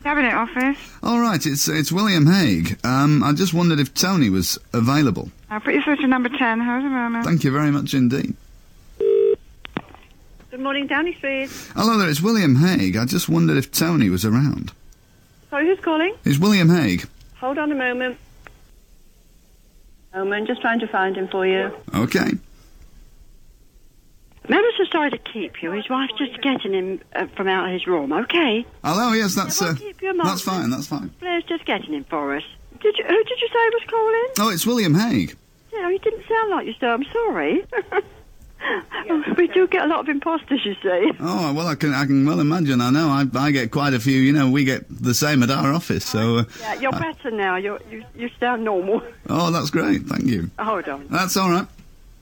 Cabinet office. All right, it's William Hague. I just wondered if Tony was available. I'll put you through to number 10. Hold a moment. Thank you very much indeed. Good morning, Downing Street. Hello there, it's William Hague. I just wondered if Tony was around. Sorry, who's calling? It's William Hague. Hold on a moment. Just trying to find him for you. Okay. Remember so sorry to keep you. His wife's just getting him from out of his room, okay? Hello, yes, that's keep you a moment. that's fine. Blair's just getting him for us. Who did you say was calling? Oh, it's William Hague. Yeah, you didn't sound like you, so I'm sorry. We do get a lot of imposters, you see. Oh, well, I can well imagine. I know. I get quite a few. You know, we get the same at our office, so... yeah, you're better now. You sound normal. Oh, that's great. Thank you. Hold on. That's all right.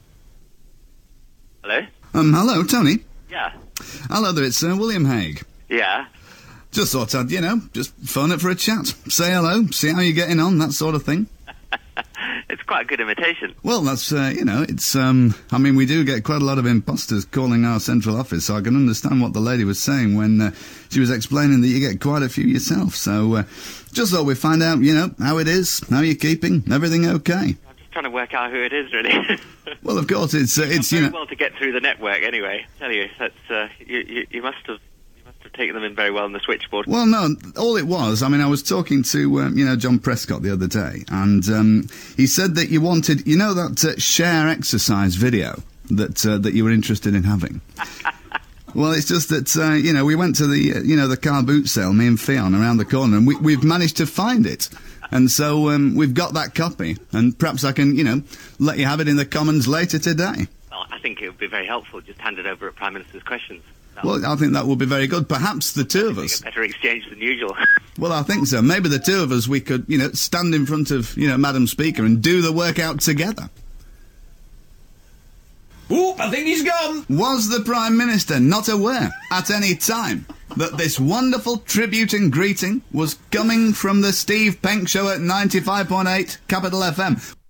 Hello? Hello, Tony. Yeah. Hello there, it's William Hague. Yeah. Just thought I'd, just phone it for a chat. Say hello, see how you're getting on, that sort of thing. It's quite a good imitation. Well, that's, it's, we do get quite a lot of imposters calling our central office, so I can understand what the lady was saying when she was explaining that you get quite a few yourself. So, just thought we'd find out, how it is, how you're keeping, everything okay? I'm just trying to work out who it is, really. Well, of course, it's very well to get through the network, anyway. I tell you, that's, you must have taken them in very well on the switchboard. Well, no, all it was, I was talking to, John Prescott the other day, and he said that you wanted, that share exercise video that you were interested in having. Well, it's just that, we went to the car boot sale, me and Fionn, around the corner, and we've managed to find it. And so we've got that copy, and perhaps I can, let you have it in the Commons later today. Well, I think it would be very helpful. Just hand it over at Prime Minister's questions. Well, I think that would be very good. Perhaps the two of us... A better exchange than usual. Well, I think so. Maybe the two of us, we could, stand in front of, Madam Speaker and do the workout together. Oop, I think he's gone. Was the Prime Minister not aware at any time that this wonderful tribute and greeting was coming from the Steve Penk Show at 95.8 Capital FM?